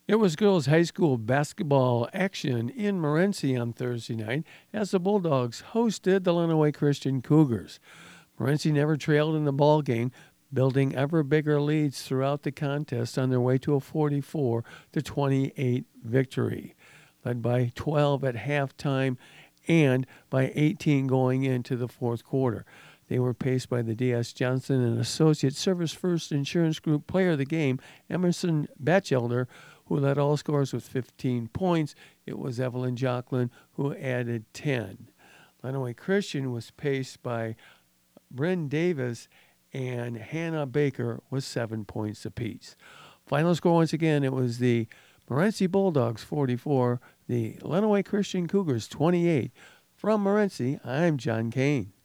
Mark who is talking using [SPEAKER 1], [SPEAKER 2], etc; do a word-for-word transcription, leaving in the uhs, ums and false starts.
[SPEAKER 1] It was girls' high school basketball action in Morenci on Thursday night as the Bulldogs hosted the Lenawee Christian Cougars. Morenci never trailed in the ball game, building ever bigger leads throughout the contest on their way to a forty-four to twenty-eight victory, led by twelve at halftime and by eighteen going into the fourth quarter. They were paced by the D S. Johnson and Associate Service First Insurance Group player of the game, Emerson Batchelder, who led all scorers with fifteen points. It was Evelyn Jocelyn who added ten. Lenawee Christian was paced by Bryn Davis and Hannah Baker with seven points apiece. Final score once again, it was the Morenci Bulldogs forty-four, the Lenawee Christian Cougars twenty-eight. From Morenci, I'm John Kane.